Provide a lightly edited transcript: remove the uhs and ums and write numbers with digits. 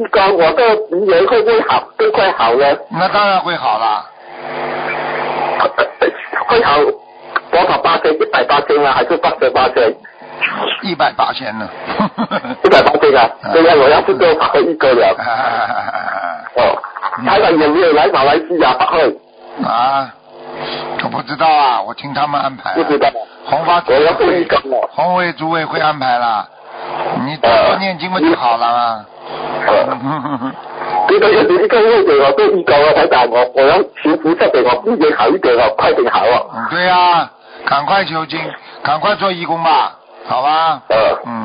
工，我的鼻炎会不会好更快好呢？ 那当然会好了。 会好多少%？100%吗？还是80%？100% 呢。 100%啊！这样我要是做法会一个了。哦，台长有没有来马来西亚法会？ 啊，我不知道啊，我听他们安排。 不知道。 红发组委会，红卫组委会安排了，你多多念经不就好了吗？ 这个一个月给我做一个了，台长，我要求菩萨给我病情好一点了，快点好啊！ 对呀，赶快求经，赶快做义工吧，好吧？